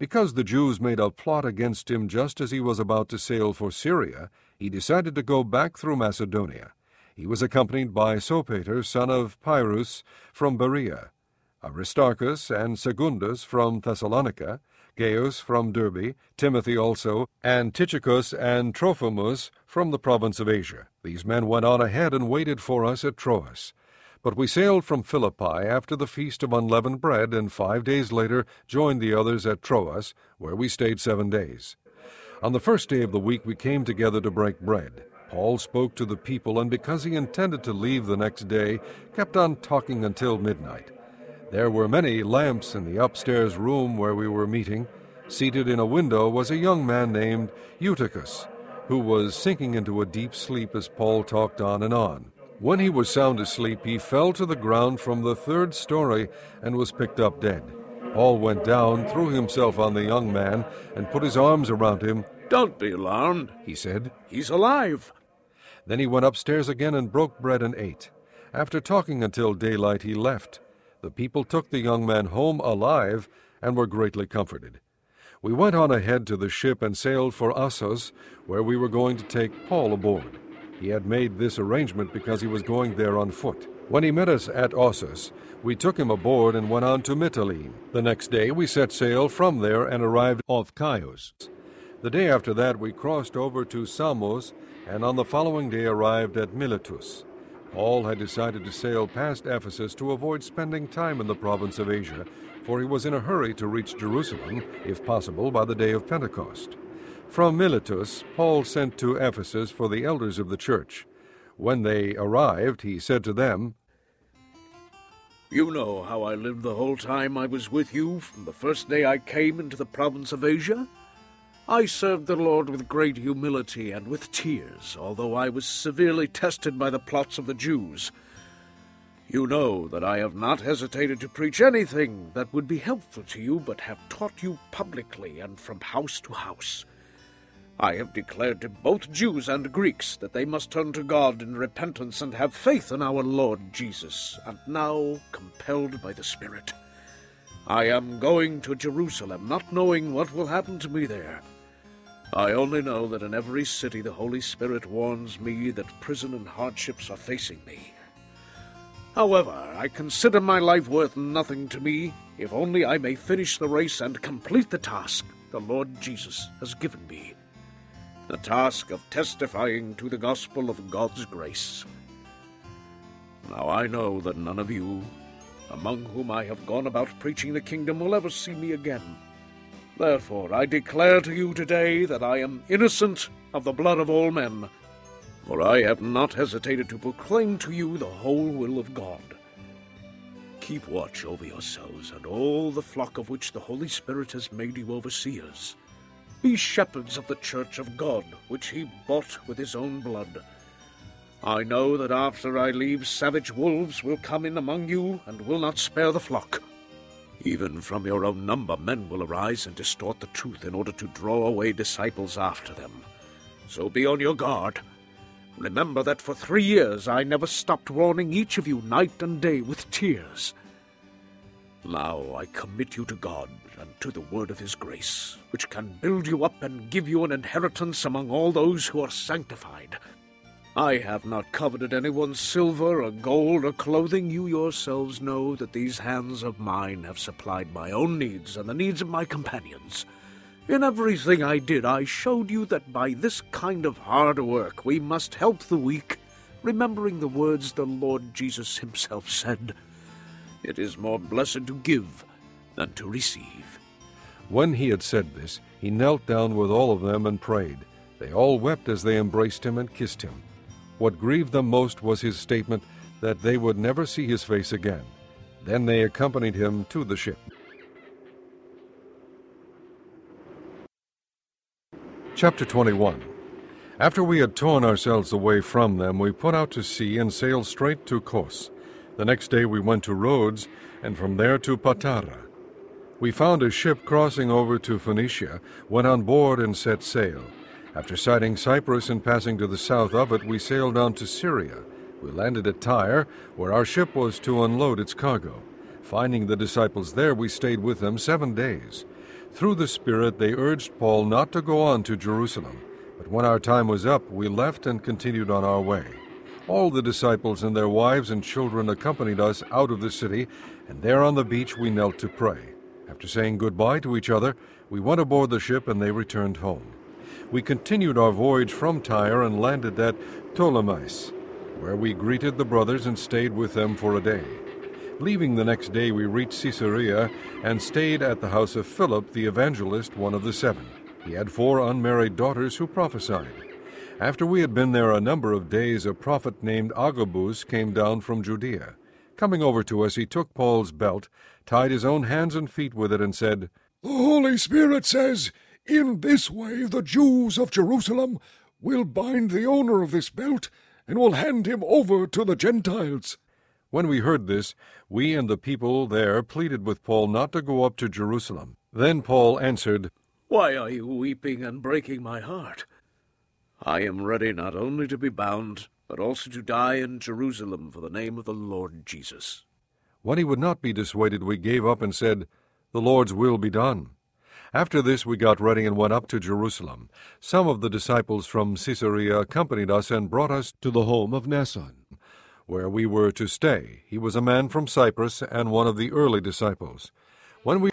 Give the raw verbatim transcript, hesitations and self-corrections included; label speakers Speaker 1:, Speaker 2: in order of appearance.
Speaker 1: Because the Jews made a plot against him just as he was about to sail for Syria, he decided to go back through Macedonia. He was accompanied by Sopater, son of Pyrrhus, from Berea, Aristarchus and Secundus from Thessalonica, Gaius from Derbe, Timothy also, and Tychicus and Trophimus from the province of Asia. These men went on ahead and waited for us at Troas. But we sailed from Philippi after the Feast of Unleavened Bread, and five days later joined the others at Troas, where we stayed seven days. On the first day of the week we came together to break bread. Paul spoke to the people, and because he intended to leave the next day, kept on talking until midnight. There were many lamps in the upstairs room where we were meeting. Seated in a window was a young man named Eutychus, who was sinking into a deep sleep as Paul talked on and on. When he was sound asleep, he fell to the ground from the third story and was picked up dead. Paul went down, threw himself on the young man, and put his arms around him.
Speaker 2: "Don't be alarmed,"
Speaker 1: he said.
Speaker 2: "He's alive."
Speaker 1: Then he went upstairs again and broke bread and ate. After talking until daylight, he left. The people took the young man home alive and were greatly comforted. We went on ahead to the ship and sailed for Assos, where we were going to take Paul aboard. He had made this arrangement because he was going there on foot. When he met us at Assos, we took him aboard and went on to Mytilene. The next day we set sail from there and arrived off Chios. The day after that we crossed over to Samos, and on the following day arrived at Miletus. Paul had decided to sail past Ephesus to avoid spending time in the province of Asia, for he was in a hurry to reach Jerusalem, if possible, by the day of Pentecost. From Miletus, Paul sent to Ephesus for the elders of the church. When they arrived, he said to them,
Speaker 2: "You know how I lived the whole time I was with you, from the first day I came into the province of Asia. I served the Lord with great humility and with tears, although I was severely tested by the plots of the Jews. You know that I have not hesitated to preach anything that would be helpful to you, but have taught you publicly and from house to house. I have declared to both Jews and Greeks that they must turn to God in repentance and have faith in our Lord Jesus, and now, compelled by the Spirit, I am going to Jerusalem, not knowing what will happen to me there. I only know that in every city the Holy Spirit warns me that prison and hardships are facing me. However, I consider my life worth nothing to me, if only I may finish the race and complete the task the Lord Jesus has given me, the task of testifying to the gospel of God's grace. Now I know that none of you, among whom I have gone about preaching the kingdom, will ever see me again. Therefore I declare to you today that I am innocent of the blood of all men, for I have not hesitated to proclaim to you the whole will of God. Keep watch over yourselves and all the flock of which the Holy Spirit has made you overseers. Be shepherds of the church of God, which he bought with his own blood. I know that after I leave, savage wolves will come in among you and will not spare the flock. Even from your own number men will arise and distort the truth in order to draw away disciples after them. So be on your guard. Remember that for three years I never stopped warning each of you night and day with tears. Now I commit you to God and to the word of his grace, which can build you up and give you an inheritance among all those who are sanctified. I have not coveted anyone's silver or gold or clothing. You yourselves know that these hands of mine have supplied my own needs and the needs of my companions. In everything I did, I showed you that by this kind of hard work we must help the weak, remembering the words the Lord Jesus himself said, "It is more blessed to give than to receive."
Speaker 1: When he had said this, he knelt down with all of them and prayed. They all wept as they embraced him and kissed him. What grieved them most was his statement that they would never see his face again. Then they accompanied him to the ship. Chapter twenty-one. After we had torn ourselves away from them, we put out to sea and sailed straight to Kos. The next day we went to Rhodes, and from there to Patara. We found a ship crossing over to Phoenicia, went on board and set sail. After sighting Cyprus and passing to the south of it, we sailed on to Syria. We landed at Tyre, where our ship was to unload its cargo. Finding the disciples there, we stayed with them seven days. Through the Spirit they urged Paul not to go on to Jerusalem, but when our time was up, we left and continued on our way. All the disciples and their wives and children accompanied us out of the city, and there on the beach we knelt to pray. After saying goodbye to each other, we went aboard the ship and they returned home. We continued our voyage from Tyre and landed at Ptolemais, where we greeted the brothers and stayed with them for a day. Leaving the next day, we reached Caesarea and stayed at the house of Philip the evangelist, one of the seven. He had four unmarried daughters who prophesied. After we had been there a number of days, a prophet named Agabus came down from Judea. Coming over to us, he took Paul's belt, tied his own hands and feet with it, and said,
Speaker 3: "The Holy Spirit says, in this way the Jews of Jerusalem will bind the owner of this belt and will hand him over to the Gentiles."
Speaker 1: When we heard this, we and the people there pleaded with Paul not to go up to Jerusalem. Then Paul answered,
Speaker 2: "Why are you weeping and breaking my heart? I am ready not only to be bound, but also to die in Jerusalem for the name of the Lord Jesus."
Speaker 1: When he would not be dissuaded, we gave up and said, "The Lord's will be done." After this we got ready and went up to Jerusalem. Some of the disciples from Caesarea accompanied us and brought us to the home of Mnason, where we were to stay. He was a man from Cyprus and one of the early disciples. When we